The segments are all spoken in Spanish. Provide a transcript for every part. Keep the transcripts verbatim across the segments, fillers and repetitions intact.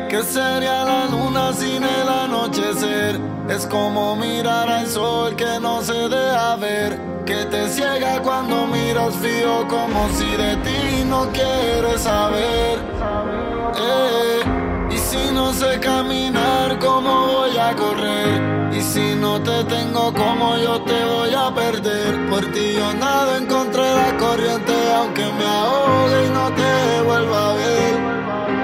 ¿Qué sería la luna sin el anochecer? Es como mirar al sol que no se deja ver, que te ciega cuando miras frío como si de ti no quieres saber. Eh, y si no sé caminar, ¿cómo voy a correr? Y si no te tengo, ¿cómo yo te voy a perder? Por ti yo nado en contra de la corriente, aunque me ahogue y no te vuelva a ver.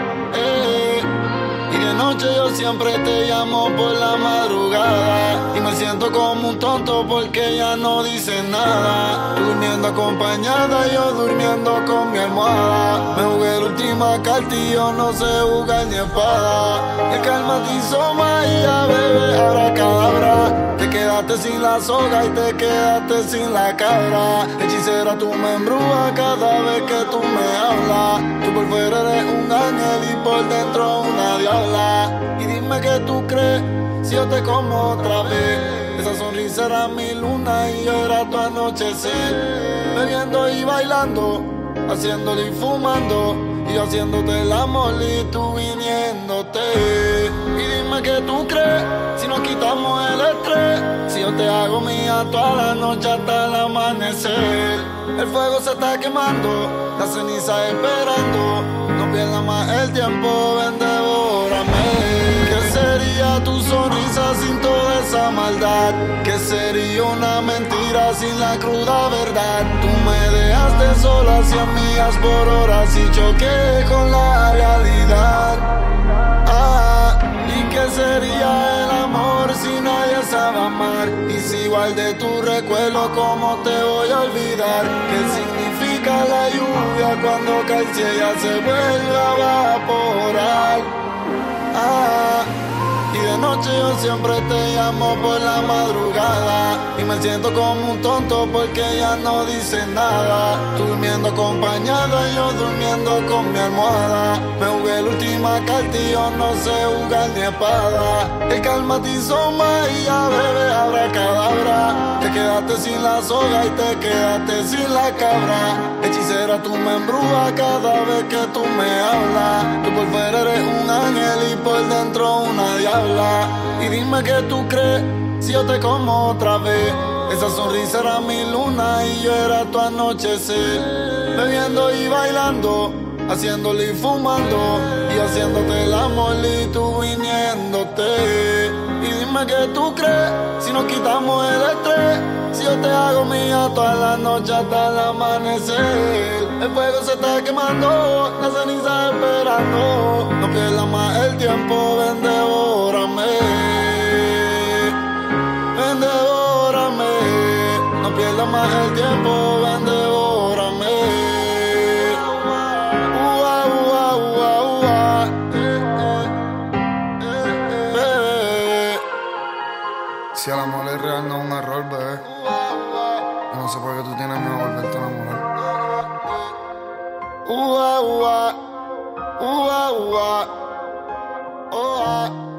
De noche yo siempre te llamo por la madrugada y me siento como un tonto porque ya no dice nada. Tú durmiendo acompañada, yo durmiendo con mi almohada. Me jugué la última carta y yo no sé jugar ni espada. El calma te hizo magia, bebé, ahora cadabra. Te quedaste sin la soga y te quedaste sin la cabra. Hechicera, tú me embrujas cada vez que tú me hablas. Tú por fuera eres un ángel y por dentro una diabla. Y dime qué tú crees si yo te como otra vez. Esa sonrisa era mi luna y yo era tu anochecer. Bebiendo y bailando, haciéndolo y fumando, y yo haciéndote el amor y tú viniéndote. Y dime qué tú crees si nos quitamos el estrés, si yo te hago mía toda la noche hasta el amanecer. El fuego se está quemando, la ceniza esperando. No pierdas más el tiempo, ven, devórame. ¿Qué sería tu sonrisa sin toda esa maldad? ¿Qué sería una mentira sin la cruda verdad? Tú me dejaste sola a cien millas por hora y choqué con la realidad. Ah, ¿y qué sería el amor si nadie sabe amar? Y si guardé tu recuerdo, ¿cómo te voy a olvidar? ¿Qué significa la lluvia cuando cae si ella se vuelve a evaporar? Ah, y de noche yo siempre te llamo por la madrugada y me siento como un tonto porque ella no dice nada. Tú durmiendo acompañada y yo durmiendo con mi almohada. Me jugué la última carta y yo no sé jugar ni espada. El calma te hizo magia, bebé, ahora cadabra. Te quedaste sin la soga y te quedaste sin la cabra. Hechicera, tú me embrujas cada vez que tú me hablas. Tú por fuera eres un ángel y por dentro una diabla. Y dime qué tú crees si yo te como otra vez. Esa sonrisa era mi luna y yo era tu anochecer. Bebiendo y bailando, haciéndolo y fumando, y haciéndote el amor y tú viniéndote. Y dime qué tú crees si nos quitamos el estrés, si yo te hago mía toda la noche hasta el amanecer. El fuego se está quemando, la ceniza esperando. No pierdas más el tiempo, ven, devórame. Ven, devórame. No pierdas más el tiempo, ven, devórame. Ua, ua, ua, ua. Bebé. Si el amor es real, no es un error, bebé. Yo no sé por qué tú tienes miedo a volverte a enamorar. Ua, ua, ua, ua, ua.